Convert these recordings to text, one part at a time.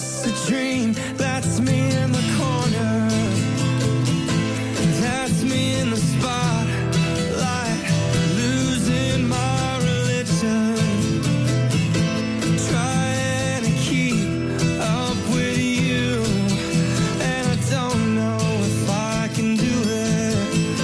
just a dream. That's me in the corner. That's me in the spotlight, losing my religion, trying to keep up with you, and I don't know if I can do it.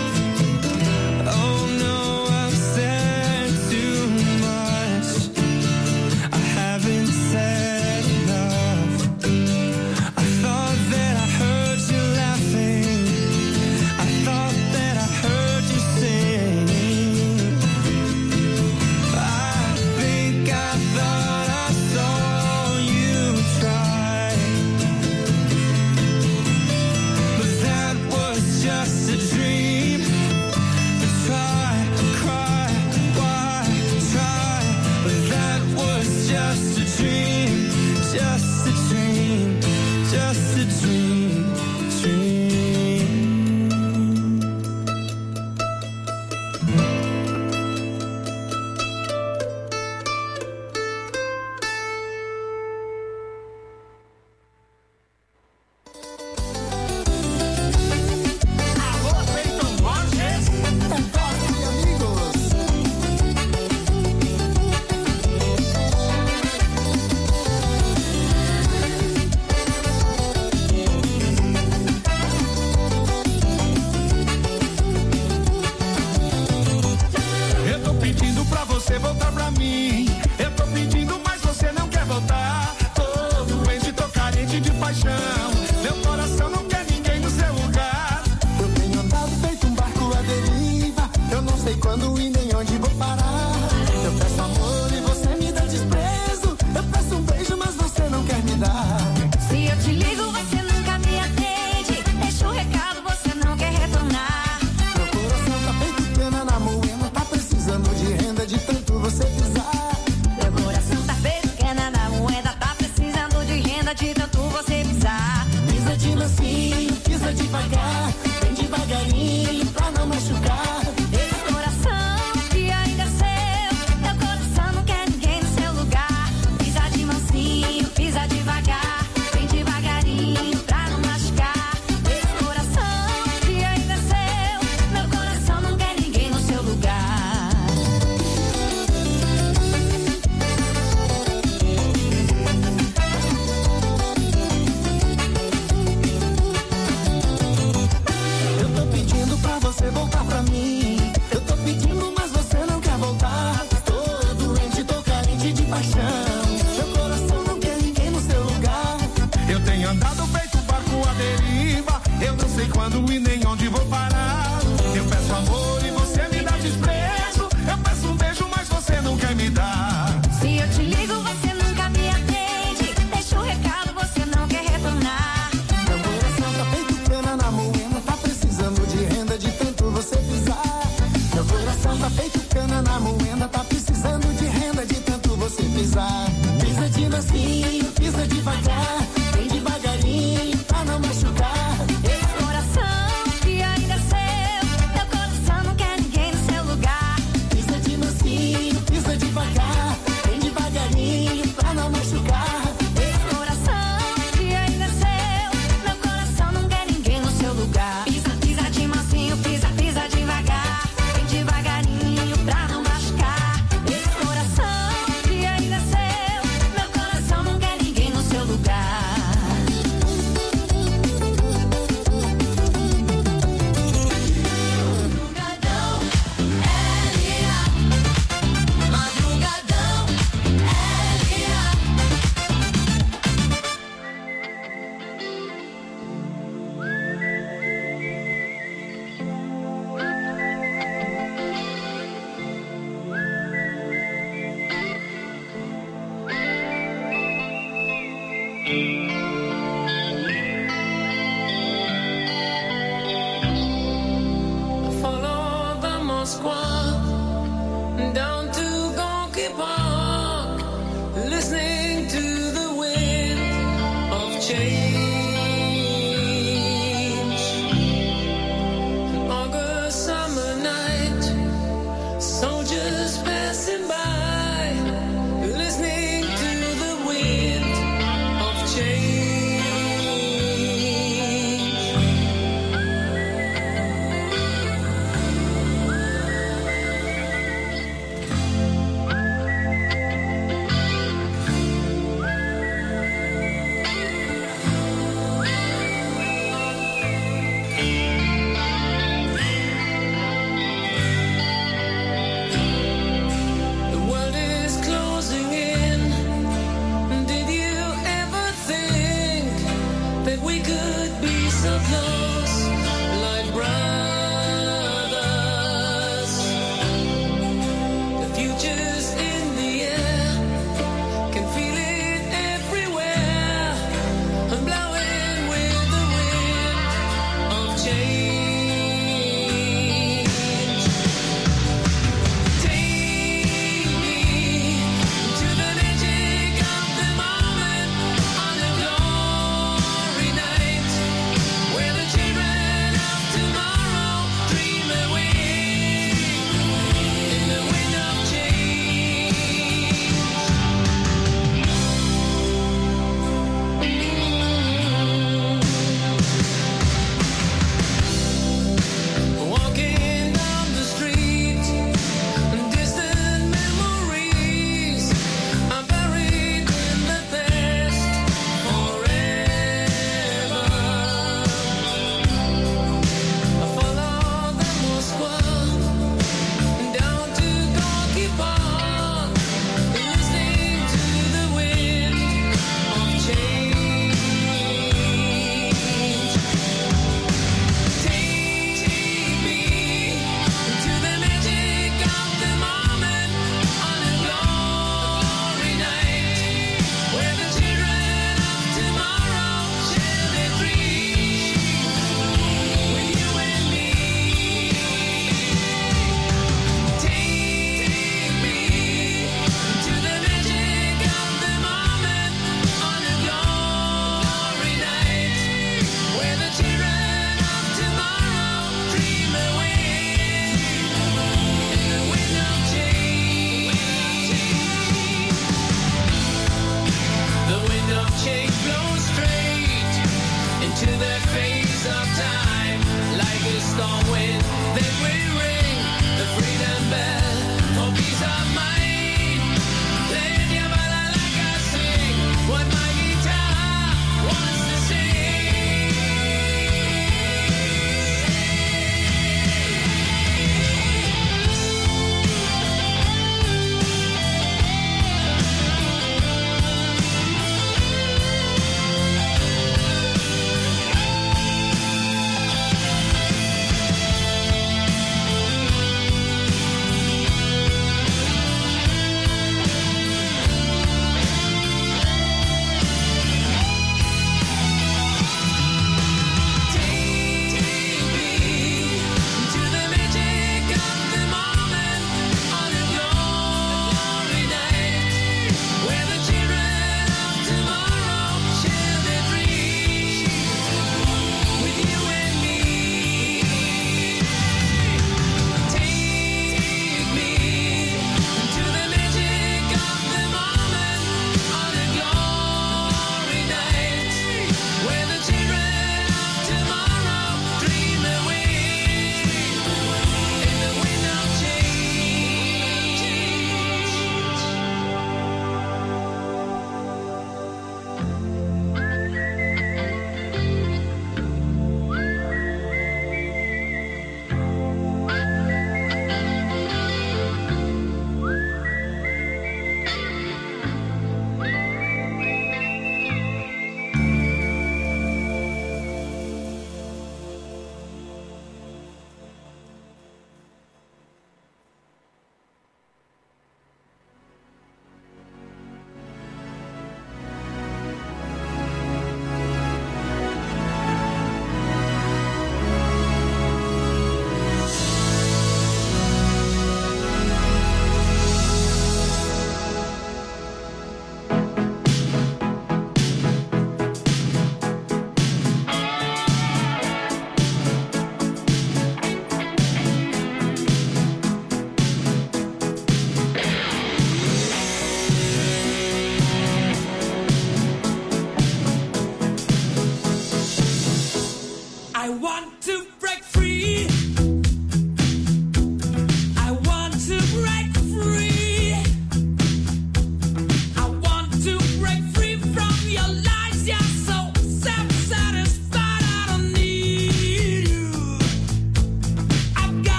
Oh no, I've said too much. I haven't said enough. I thought that I heard you laughing. I thought that I heard you singing. I think I thought I saw you try, but that was just a dream. Try, cry, why try? But that was just a dream, just a dream, just a dream, dream. Alô, Cleiton Borges. Toque, amigos. Eu tô pedindo pra você voltar pra mim. Eu tô pedindo, mas você não quer voltar. Tô doente, tô carente de paixão. Meu coração não quer ninguém no seu lugar. Eu tenho andado feito um barco à deriva. Eu não sei quando e nem onde vou parar. Eu peço amor e você me dá desprezo. Eu peço um beijo, mas você não quer me dar. Se eu te ligo, você nunca me atende. Deixa o recado, você não quer retornar. Meu coração tá feito pena na moema. Tá precisando de renda de tanto você pisar. Meu coração tá feito pequena na moeda. Tá precisando de renda de tanto você pisar. Pisa de mansinho, pisa devagar. Vem devagarinho pra não machucar. Esse coração que ainda é seu. Meu coração não quer ninguém no seu lugar. Pisa de mansinho, pisa devagar. Vem devagarinho pra não machucar. Esse coração que ainda é seu. Meu coração não quer ninguém no seu lugar. Eu tô pedindo pra você voltar pra mim. Eu tô pedindo, mas você não quer voltar. Tô doente, tô carente de paixão. Meu coração não quer ninguém no seu lugar. Eu tenho andado feito barco à deriva. Eu não sei quando e nem onde vou parar. Eu peço amor e você me dá desprezo. Eu peço um beijo, mas você não quer me dar. Se eu te ligo, você nunca me atende. Deixa o recado, você não quer retornar. Meu coração tá feito pena na moema. Tá precisando de renda de tanto você pisar. Meu coração tá feito cana na moenda. Tá precisando de renda de tanto você pisar. Pisa de mansinho, pisa devagar. Vem devagarinho pra não machucar. Esse coração que ainda é seu. Meu coração não quer that we could be so close, like brothers. The future's in the air, can feel it everywhere. I'm blowing with the wind of change. Take me to the magic of the moment on a glory night, where the children of tomorrow dream away in the wind of Walking down the street, distant memories are buried in the past forever. I follow the Moskva down to Gorky Park, listening to the wind of change. Take me to the magic of the moment on a glory night, where the children of tomorrow share their dreams with you and me. Take me to the magic of the moment on a glory night, where the children of tomorrow dream away in the wind of change. The wind of change blows straight into the face of time, like a storm wind that will ring the freedom bell for peace of mind. Play the ballad like I sing what my guitar wants to sing.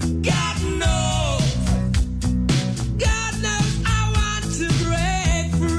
God knows I want to break free.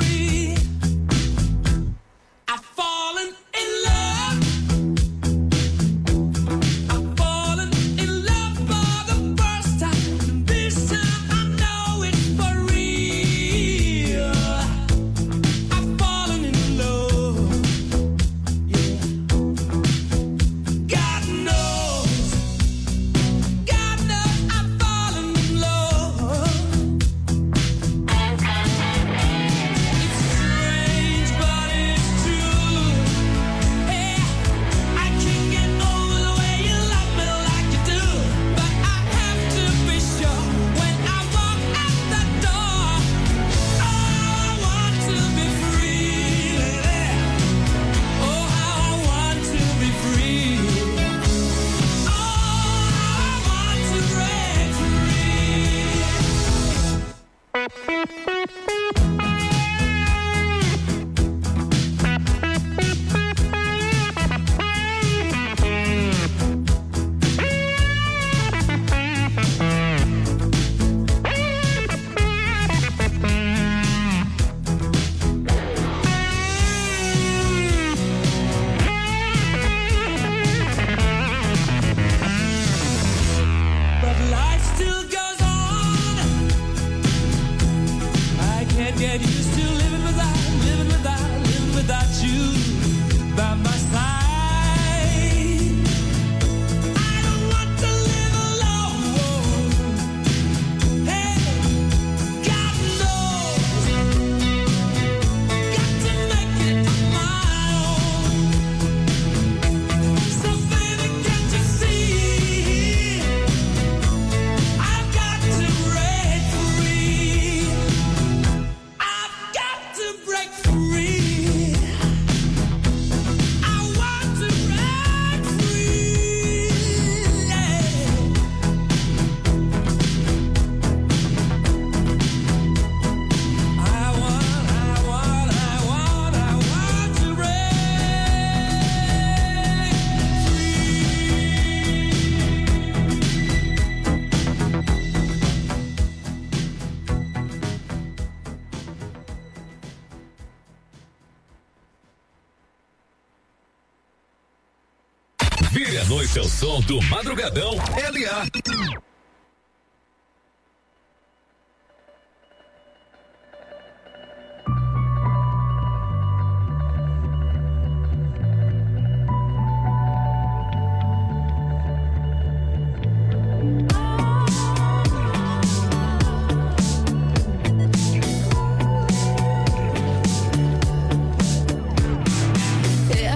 Vire a noite ao som do Madrugadão LA.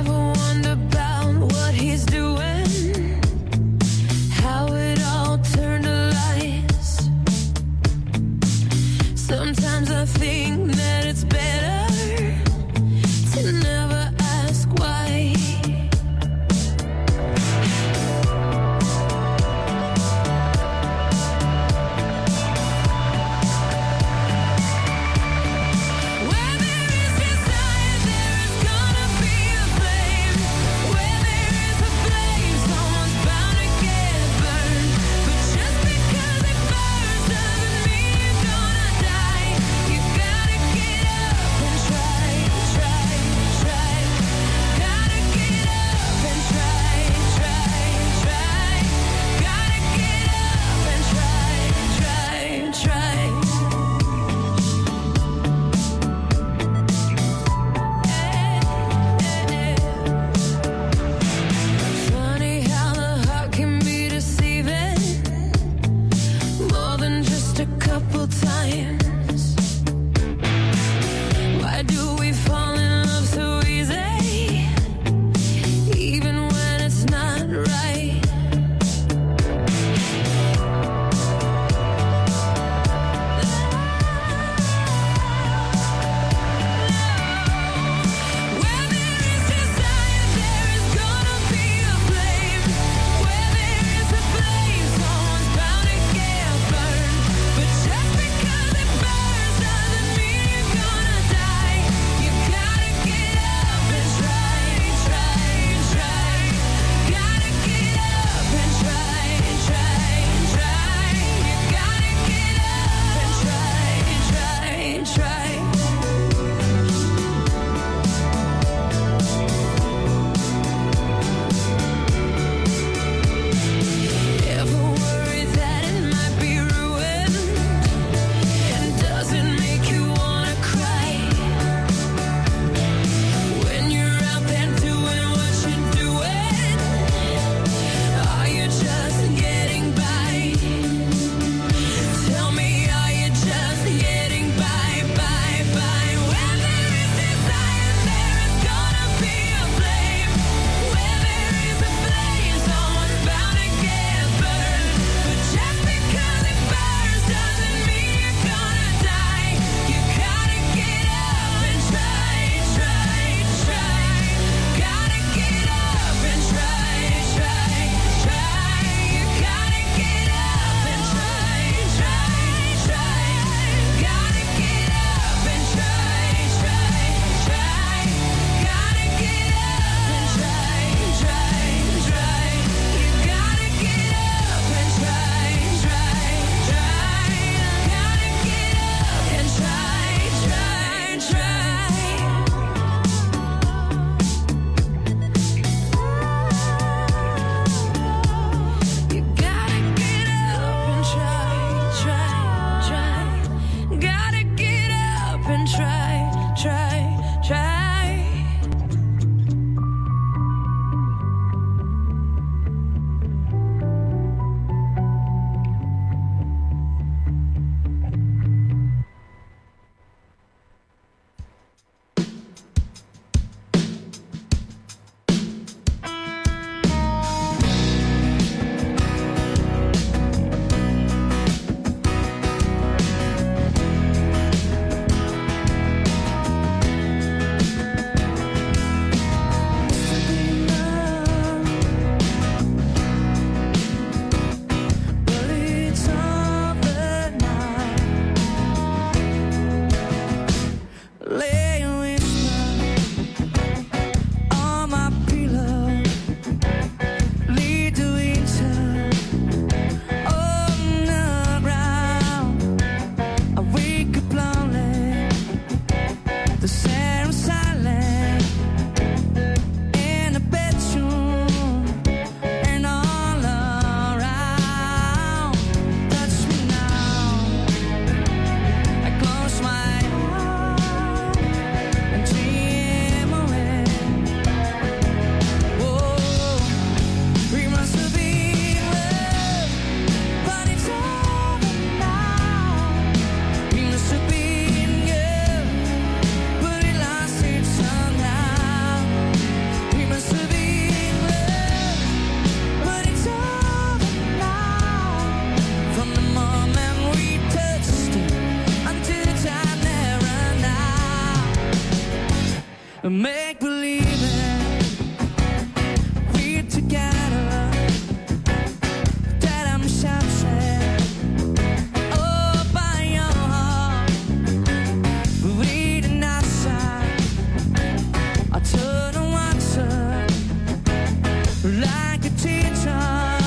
Turn make believe it. We're together, that I'm shouting. Oh, by your heart, reading outside. I turn and watch her like a teacher.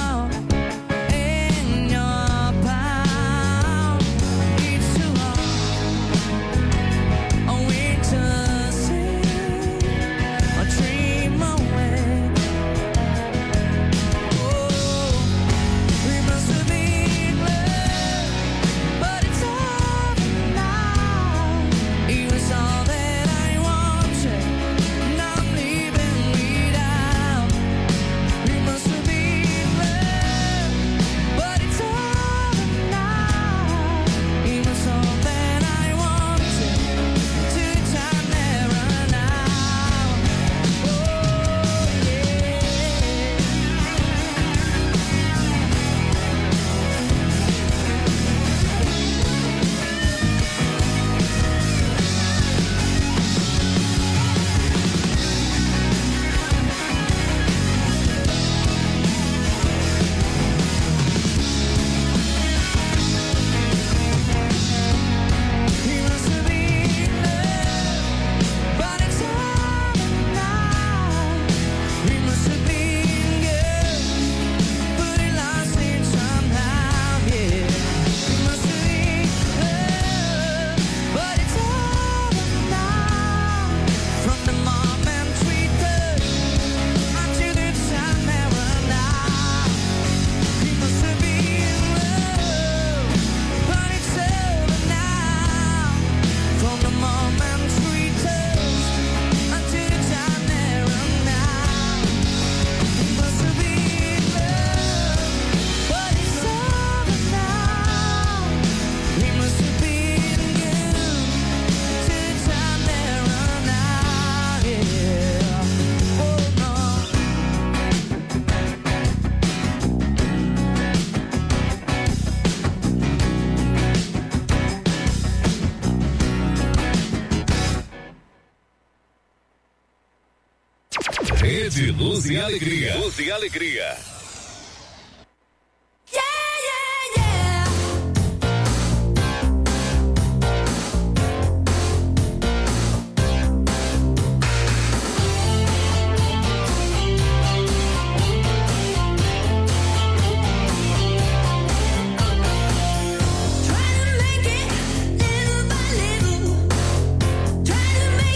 Rede Luz e Alegria. Luz e Alegria.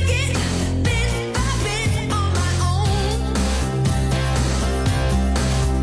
Trying to make it little by little on my own.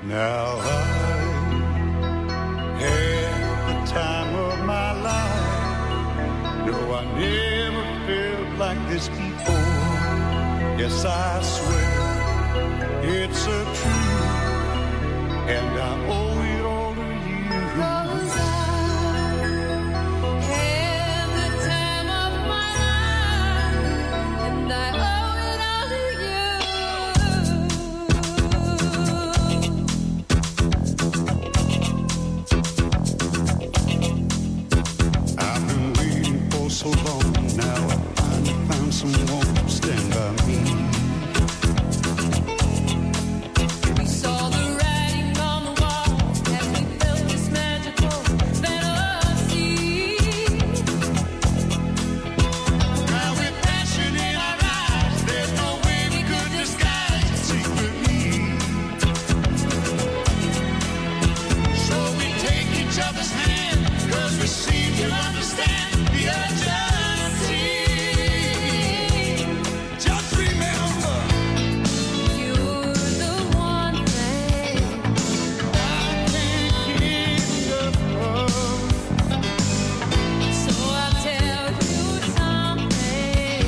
Now I had the time of my life. No, I never felt like this before. Yes, I swear it's a truth, and I owe it all to you. 'Cause I had the time of my life, and I owe it all to you. I've been waiting for so long. Now I finally found someone to stand by me. We saw the writing on the wall as we felt this magical fantasy. Now with passion in our eyes, there's no way we could disguise it secretly. So we take each other's hand, 'cause we seem to understand the urgency. Just remember, You're the one thing I can't give up. so I'll tell you something.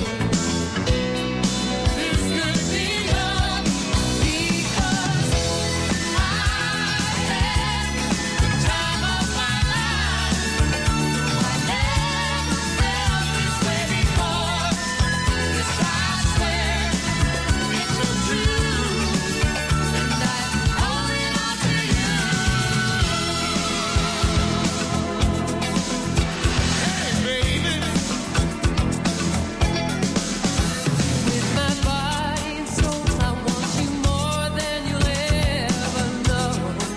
This could be love because I had the time of my life. I never felt this way before. Yes, I swear it's so true, and I owe it all to you. Hey, baby. With my body and soul, I want you more than you'll ever know.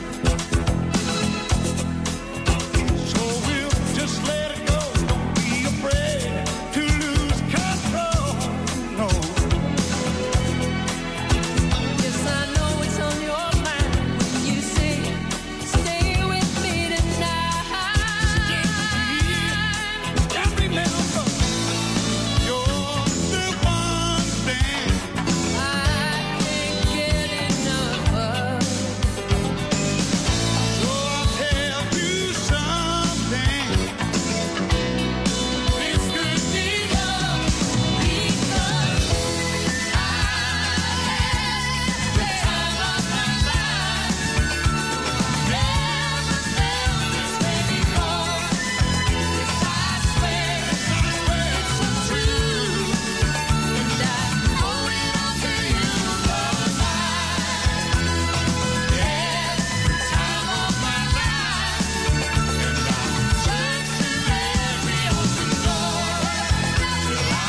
So we'll just let it go. Don't be afraid to lose control. No. Yes, I know it's on your mind when you say, stay with me tonight. Just remember, you're the one thing I can't get enough of. So I'll tell you something. This could be love because I had the time of my life. Never felt this way before. Yes, I swear it's so true, and I owe it all to you. 'Cause I had the time of my life, and I searched through every open door till I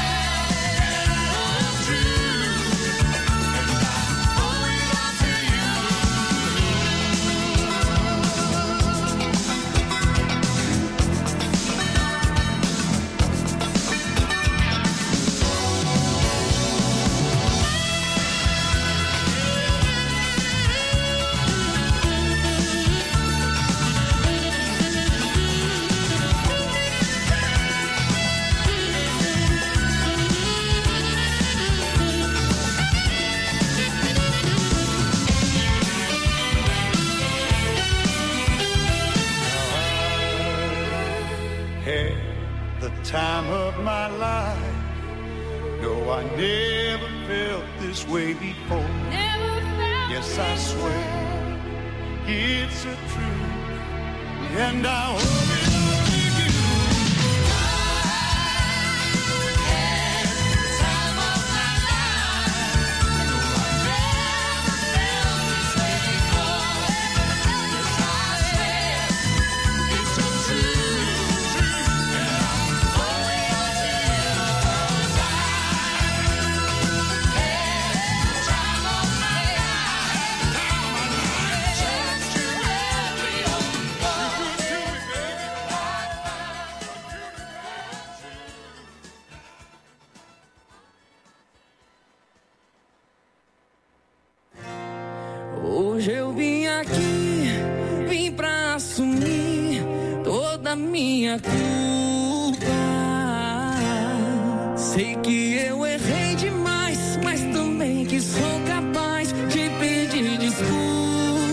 found the truth, and I owe it all to you. had the time of my life. No, I never felt this way before. Never felt Yes, I this swear way. it's a truth, and I owe it all to you. Had the time of my life. I never felt this way before. Yes, I swear it's so true, and I owe it all to you. 'Cause I had the time of my life. Just to every open door. Hoje eu vim aqui, vim pra assumir toda a minha culpa. Sei que eu errei demais, mas também que sou capaz de pedir desculpas.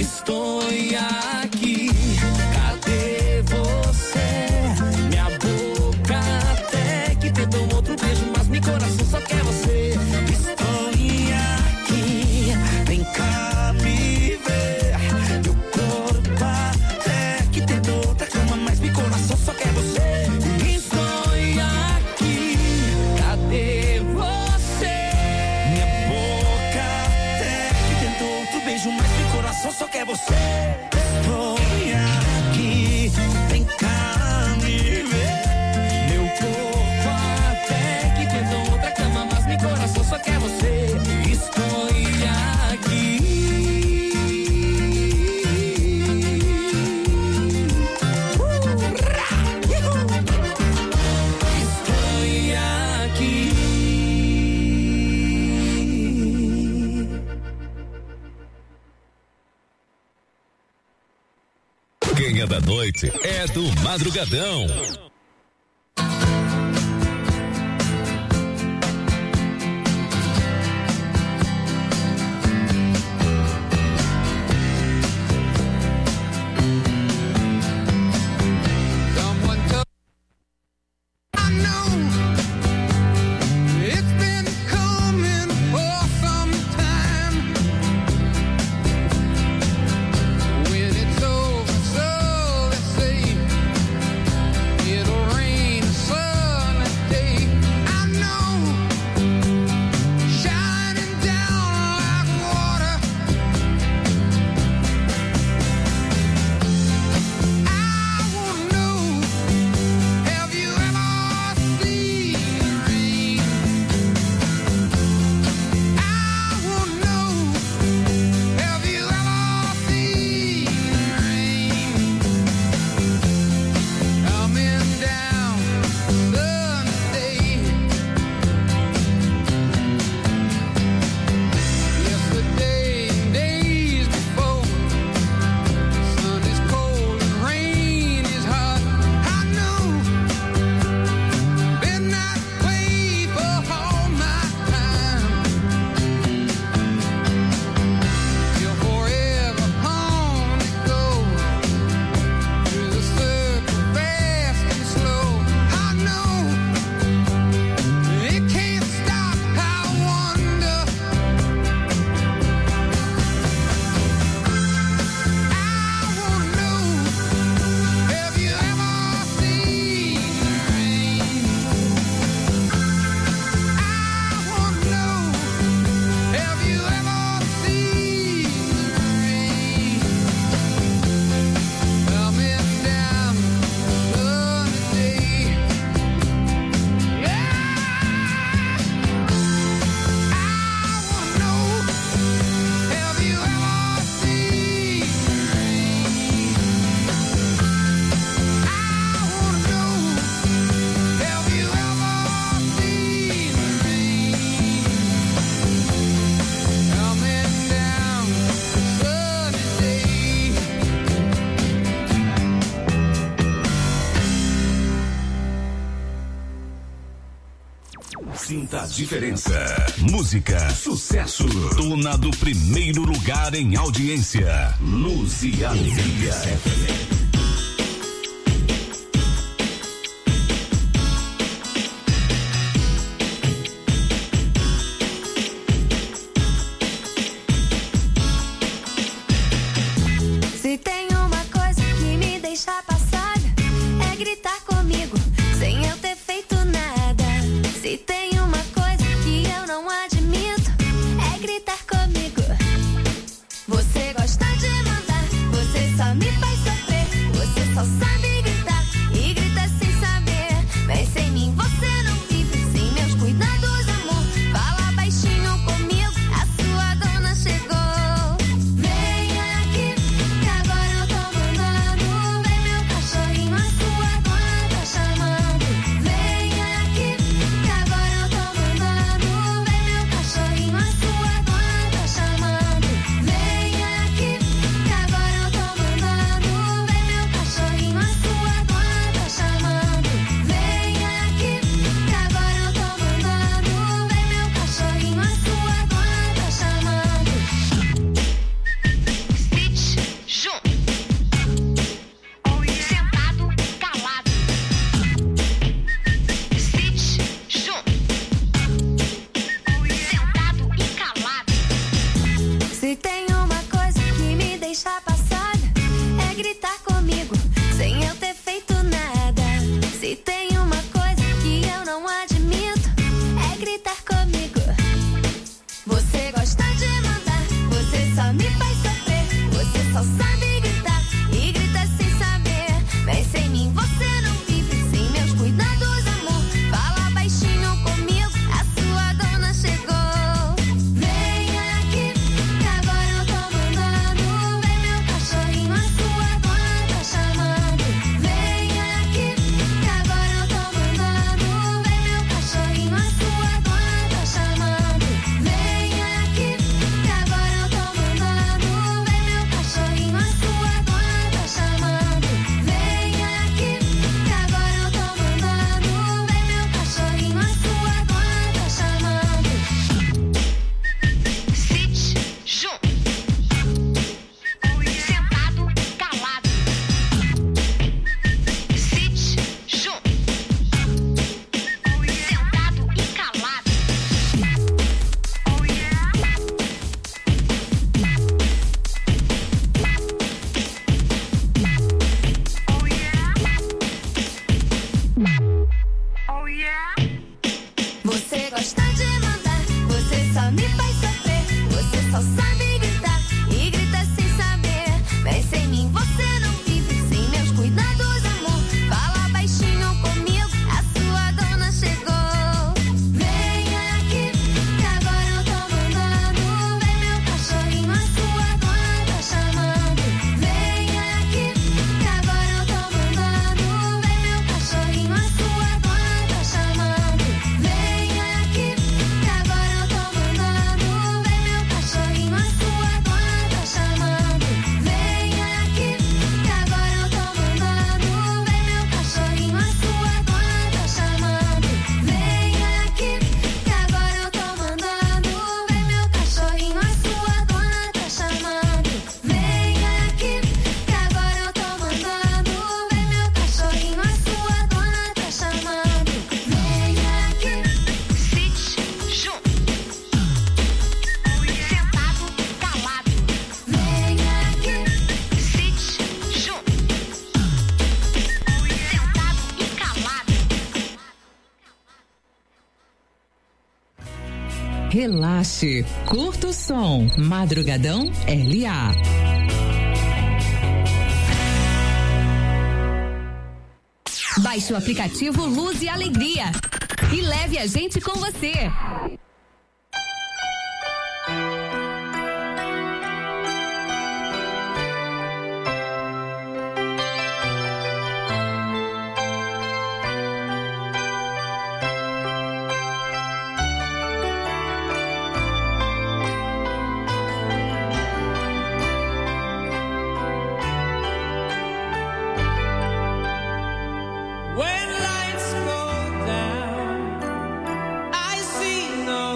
Estou aqui, cadê você? Minha boca até que tentou outro beijo, mas meu coração só quer você. Estou aqui, vem cá me ver. Meu corpo até que tentou outra cama, mas meu coração só quer você. Estou aqui, cadê você? Minha boca até que tentou outro beijo, mas meu coração só quer você. Estou aqui, vem cá me ver. Meu corpo até que tentou outra cama, mas meu coração só quer você. Estou aqui. Quem é da noite é do Madrugadão. Sinta a diferença. Música, sucesso. Dona do primeiro lugar em audiência. Luz e Alegria FM. Se tem uma coisa que me deixa passada, é gritar comigo, sem eu ter feito nada. Se tem uma coisa que eu não admito, é gritar comigo. Você gosta de mandar, você só me faz sofrer. sabe gritar e grita sem saber. Vem sem mim, você não vive. Sem meus cuidados, amor. Fala baixinho comigo, a sua dona chegou. Vem aqui, que agora eu tô mandando. Vem meu cachorrinho, a sua dona tá chamando. Vem aqui, que agora eu tô mandando. Vem meu cachorrinho, a sua dona tá chamando. Vem aqui, que agora eu tô mandando. Vem meu cachorrinho, a sua dona tá chamando. Vem aqui, que agora eu tô mandando. Vem meu cachorrinho, a sua dona tá chamando. Sit, junto. Sentado, calado. Sit, junto. Sentado e calado. Oh yeah. Oh yeah. Você gosta de mandar, você só me faz sofrer. Você só sabe gritar e grita sem saber. Vem sem mim, você não vive. Sem meus cuidados, amor. Fala baixinho comigo, a sua dona chegou. Vem aqui, que agora eu tô mandando. Vem meu cachorrinho, a sua dona tá chamando. Vem aqui, que agora eu tô mandando. Vem meu cachorrinho, a sua dona tá chamando. Vem aqui, que agora eu tô mandando. Vem meu cachorrinho, a sua dona tá chamando. Vem aqui, que agora eu tô mandando. Vem meu cachorrinho, a sua dona tá chamando. Vem aqui, que agora eu tô mandando. Vem meu cachorrinho, a sua dona tá chamando. Vem aqui, que agora eu tô mandando. Vem meu cachorrinho, a sua dona tá chamando. Vem aqui, sit, junto. Sentado, calado. Vem aqui, sit, junto. Sentado e calado. Relaxe, curta o som. Madrugadão LA. Baixe o aplicativo Luz e Alegria e leve a gente com você. When lights go down, I see no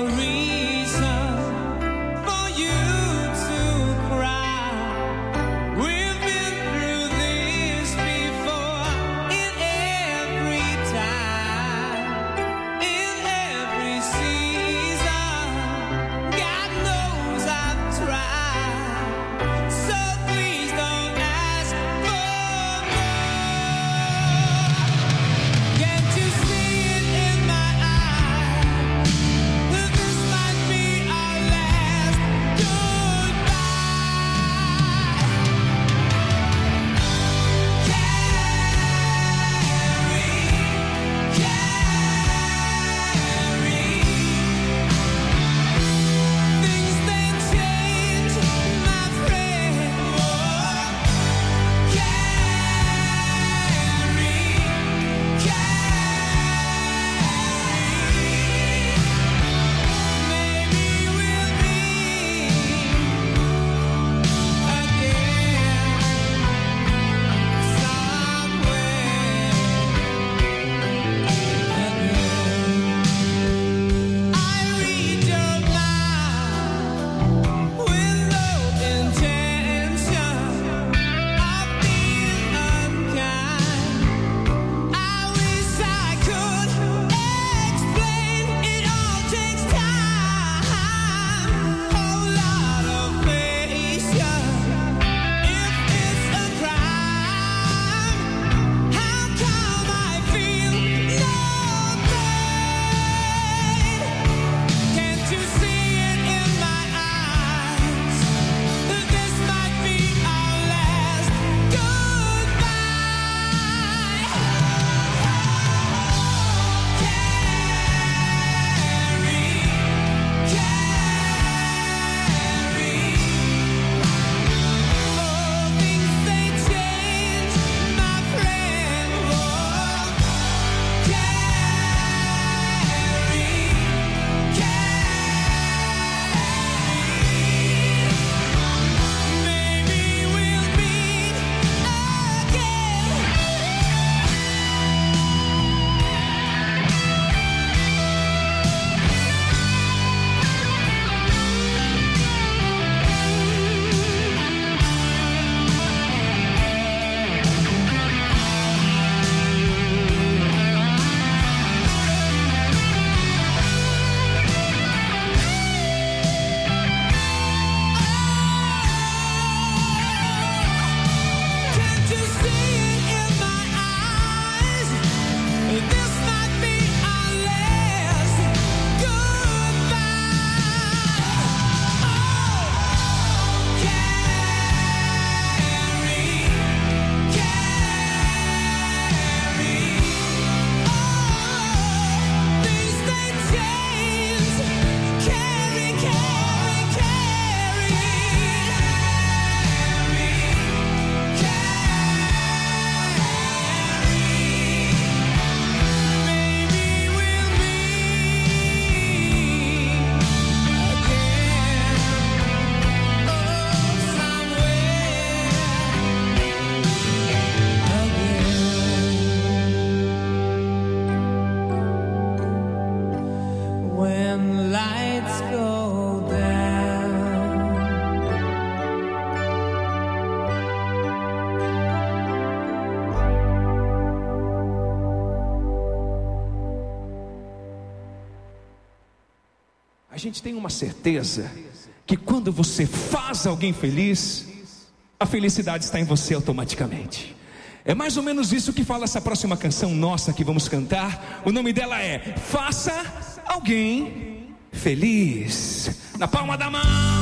A gente tem uma certeza que quando você faz alguém feliz, a felicidade está em você automaticamente. É mais ou menos isso que fala essa próxima canção nossa que vamos cantar. O nome dela é Faça Alguém Feliz. Na palma da mão.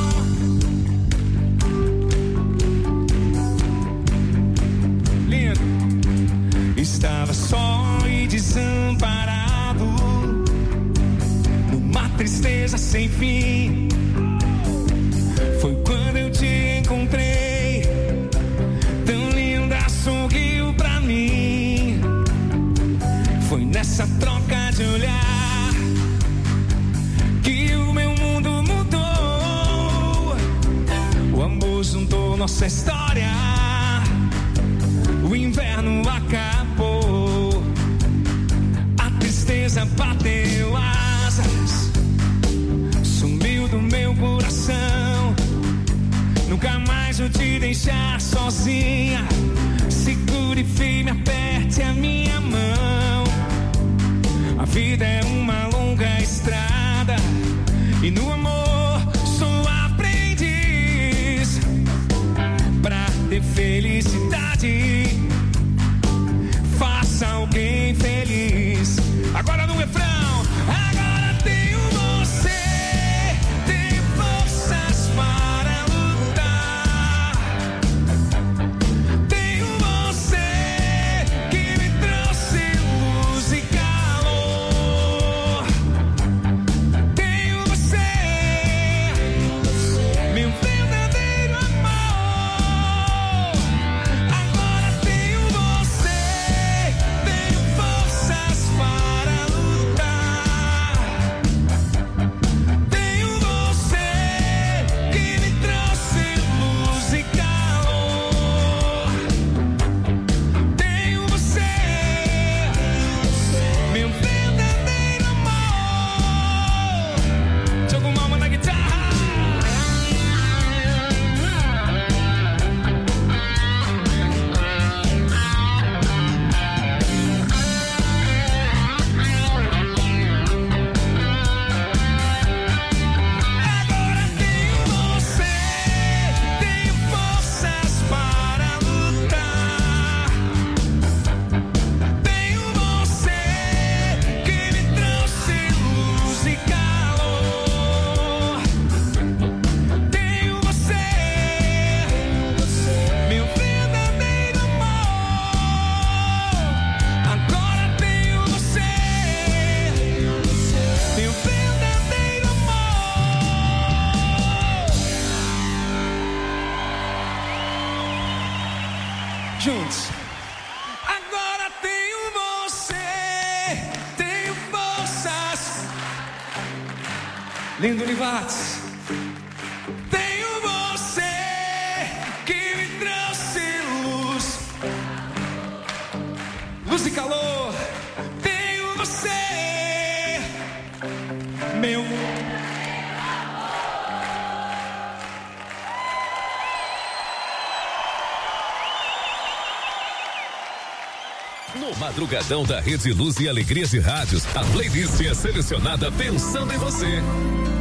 Lindo. Estava só e desamparado, numa tristeza sem fim. Foi quando eu te encontrei, tão linda, sorriu pra mim. Foi nessa troca de olhar que o meu mundo mudou. O amor juntou nossa história, o inverno acabou, a tristeza bateu asas, sumiu do meu coração. Nunca mais vou te deixar sozinha. Segure firme, aperte a minha mão. A vida é uma longa estrada e no amor sou aprendiz. Pra ter felicidade, faça alguém feliz. Agora no refrão. Agora tenho você, tenho forças para lutar. Tenho você que me trouxe luz e calor. Tenho você, meu verdadeiro amor. Agora tenho você, tenho forças para lutar. Tenho você que me trouxe luz e calor. Tenho você, meu verdadeiro amor. Joga uma mão na guitarra. Agora tenho você, tenho forças para lutar. Tenho você que me trouxe luz e calor. Tenho você, meu verdadeiro amor. Agora tenho você, meu verdadeiro amor. Juntos. Agora tenho você, tenho forças. Lindo Univates. Tenho você que me trouxe luz e calor. Tenho você, meu. No Madrugadão da Rede Luz e Alegria de Rádios, a playlist é selecionada pensando em você.